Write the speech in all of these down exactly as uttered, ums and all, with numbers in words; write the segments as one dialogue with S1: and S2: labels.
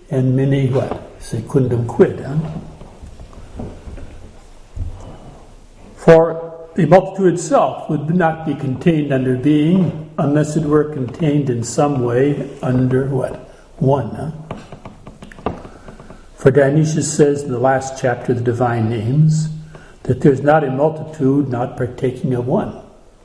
S1: and many what? Secundum quid. Huh? For the multitude itself would not be contained under being unless it were contained in some way under what? One. Huh? For Dionysius says in the last chapter of the Divine Names that there's not a multitude not partaking of one.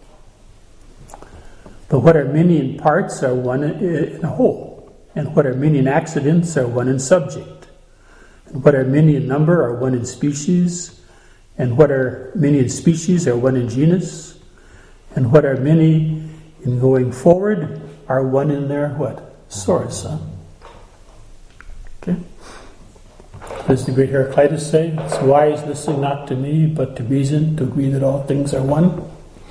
S1: But what are many in parts are one in a whole, and what are many in accidents are one in subject, and what are many in number are one in species, and what are many in species are one in genus, and what are many in going forward are one in their what? Source. Huh? Okay. Does the great Heraclitus say, it's wise listening not to me, but to reason, to agree that all things are one?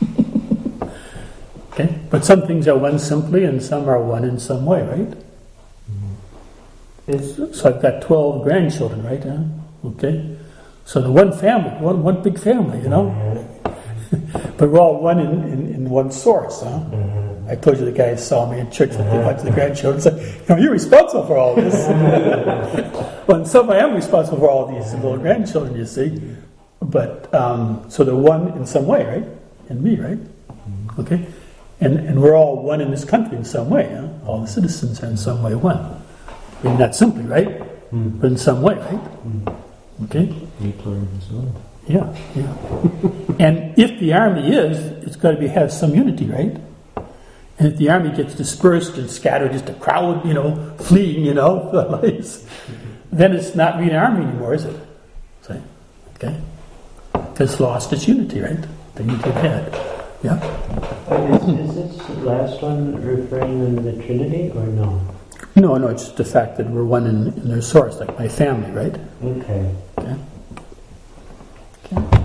S1: Okay? But some things are one simply, and some are one in some way, right? Mm-hmm. So I've got twelve grandchildren, right? Huh? Okay? So the one family, one one big family, you know? Mm-hmm. But we're all one in, in, in one source, huh? Mm-hmm. I told you the guy saw me in church with a bunch of the grandchildren and said, you know, you're responsible for all this. Well, in some way I am responsible for all these little grandchildren, you see. But, um, so they're one in some way, right? In me, right? Okay? And and we're all one in this country in some way, huh? All the citizens are in some way one. I mean, not simply, right? Mm. But in some way, right? Mm. Okay? Yeah, yeah. And if the army is, it's got to be have some unity, right? And if the army gets dispersed and scattered, just a crowd, you know, fleeing, you know, then it's not really an army anymore, is it? See? Okay? It's lost its unity, right? The unity it had. Yeah.
S2: Is, is this last one referring to the Trinity or no?
S1: No, no, it's just the fact that we're one in, in their source, like my family, right?
S2: Okay.
S1: Okay. Okay.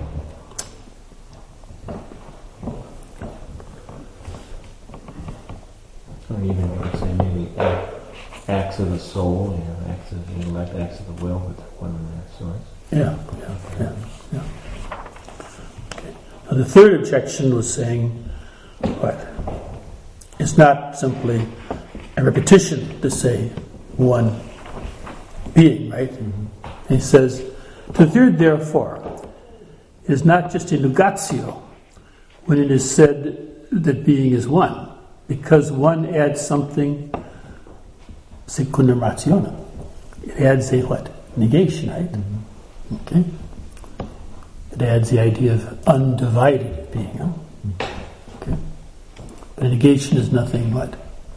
S3: Or even you could say maybe acts of the soul, you know, acts of the intellect, acts of the will, with one in their source.
S1: Yeah, yeah, yeah, yeah. Okay. Now the third objection was saying, what? It's not simply a repetition to say one being, right? Mm-hmm. He says, the third, therefore, is not just a negatio when it is said that being is one, because one adds something secundum rationem. It adds a what? Negation, right? Mm-hmm. Okay. It adds the idea of undivided being. Huh? Mm-hmm. Okay. But a negation is nothing but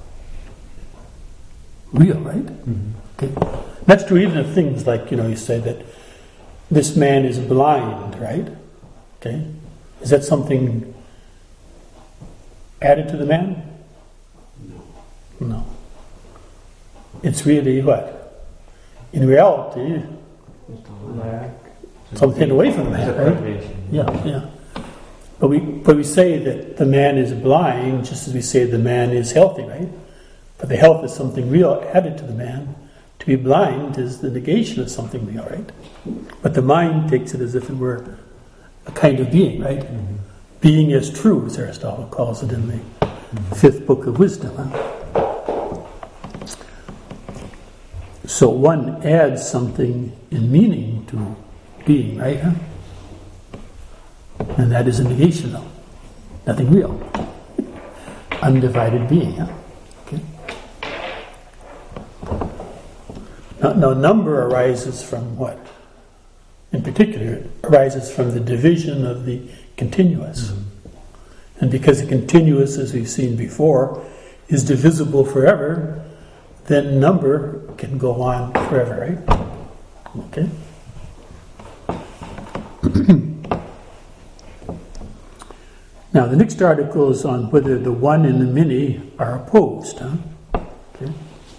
S1: real, right? Mm-hmm. Okay. That's true even of things like, you know, you say that this man is blind, right? Okay. Is that something added to the man? No. No. It's really what? In reality, something away from the man, right? Yeah, yeah. But we but we say that the man is blind just as we say the man is healthy, right? But the health is something real added to the man. To be blind is the negation of something real, right? But the mind takes it as if it were a kind of being, right? Mm-hmm. Being as true, as Aristotle calls it in the mm-hmm. fifth book of Wisdom. Huh? So one adds something in meaning to being, right? Huh? And that is a negation, though. Nothing real. Undivided being, huh? Okay. Now, now, number arises from what? In particular, it arises from the division of the continuous. Mm-hmm. And because the continuous, as we've seen before, is divisible forever, then number can go on forever, right? Okay? Now, the next article is on whether the one and the many are opposed. Huh? Okay.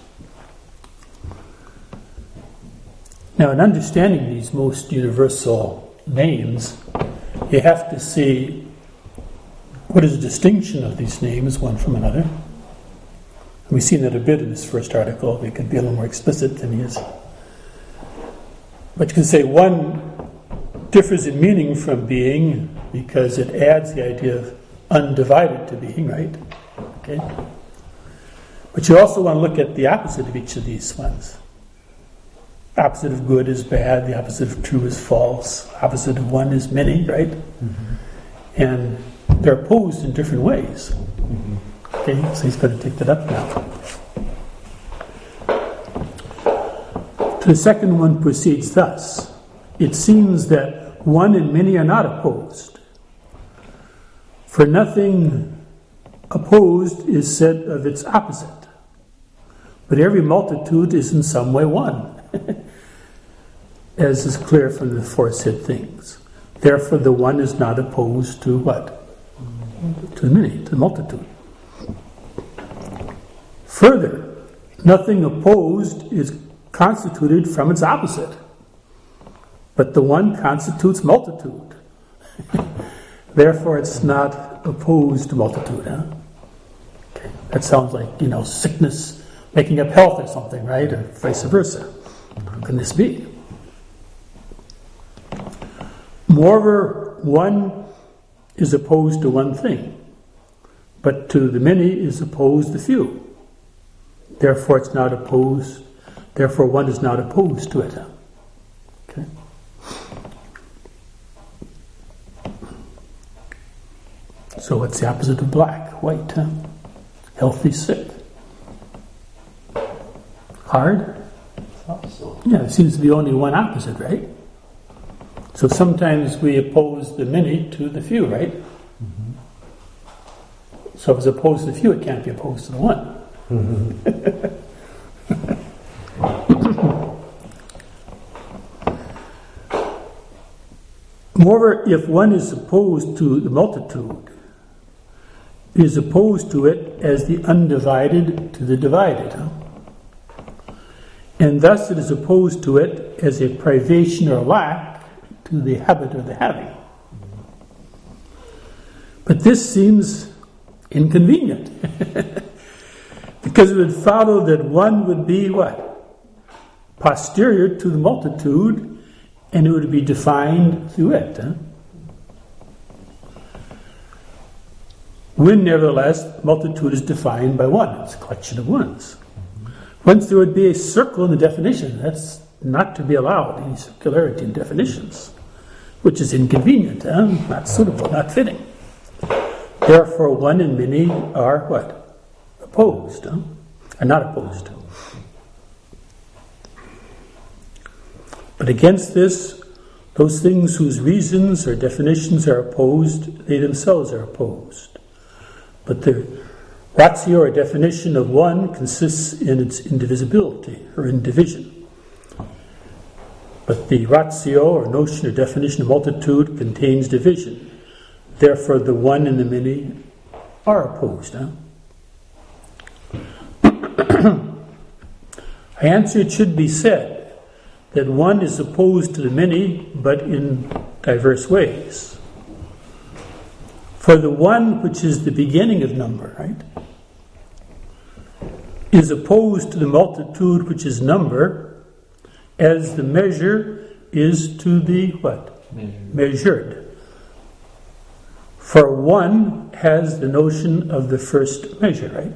S1: Now, in understanding these most universal names, you have to see what is the distinction of these names one from another. And we've seen that a bit in this first article. We could be a little more explicit than he is. But you can say one differs in meaning from being because it adds the idea of undivided to being, right? Okay. But you also want to look at the opposite of each of these ones. opposite of good is bad, the opposite of true is false, opposite of one is many, right? Mm-hmm. And they're opposed in different ways. Mm-hmm. Okay, so he's going to take that up now. The second one proceeds thus. It seems that one and many are not opposed. For nothing opposed is said of its opposite. But every multitude is in some way one, as is clear from the aforesaid things. Therefore the one is not opposed to what? To the many, to the multitude. Further, nothing opposed is constituted from its opposite, but the one constitutes multitude. Therefore it's not opposed to multitude. Huh? Okay. That sounds like, you know, sickness making up health or something, right? Or vice versa. How can this be? Moreover, one is opposed to one thing, but to the many is opposed the few. Therefore it's not opposed, therefore one is not opposed to it. Okay? So what's the opposite of black? White, huh? Healthy, sick. Hard?
S2: So.
S1: Yeah, there seems to be only one opposite, right? So sometimes we oppose the many to the few, right? Mm-hmm. So if it's opposed to the few, it can't be opposed to the one. Mm-hmm. Moreover, if one is opposed to the multitude, it is opposed to it as the undivided to the divided. Huh? And thus it is opposed to it as a privation or lack to the habit or the having. But this seems inconvenient. Because it would follow that one would be what? Posterior to the multitude, and it would be defined through it. Huh? When, nevertheless, multitude is defined by one. It's a collection of ones. Once there would be a circle in the definition, that's not to be allowed, any circularity in definitions, which is inconvenient, huh? Not suitable, not fitting. Therefore, one and many are what? Opposed, huh? Are not opposed. But against this, those things whose reasons or definitions are opposed, they themselves are opposed. But the ratio or definition of one consists in its indivisibility or in division. But the ratio or notion or definition of multitude contains division. Therefore, the one and the many are opposed. Huh? I answer, it should be said that one is opposed to the many, but in diverse ways. For the one, which is the beginning of number, right, is opposed to the multitude, which is number, as the measure is to the what?
S3: Measured.
S1: Measured. For one has the notion of the first measure, right?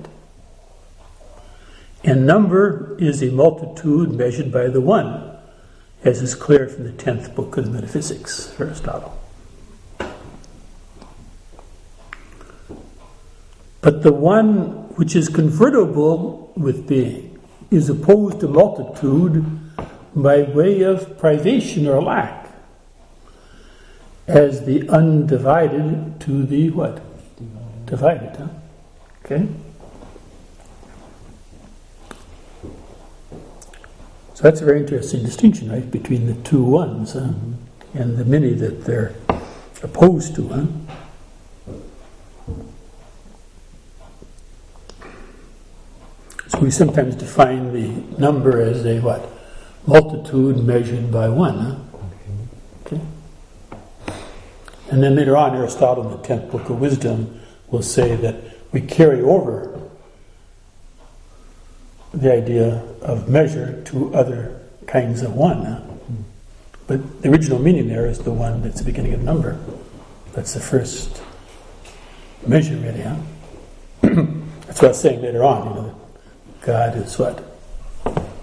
S1: And number is a multitude measured by the one, as is clear from the tenth book of the Metaphysics, Aristotle. But the one which is convertible with being is opposed to multitude by way of privation or lack, as the undivided to the what? Divided, huh? Okay? So that's a very interesting distinction, right, between the two ones, huh? And the many that they're opposed to, huh? So we sometimes define the number as a what? Multitude measured by one, huh? Okay. And then later on, Aristotle in the tenth book of Wisdom will say that we carry over the idea of measure to other kinds of one. Huh? But the original meaning there is the one that's the beginning of number. That's the first measure, really, huh? That's what I was saying later on, you know. God is what?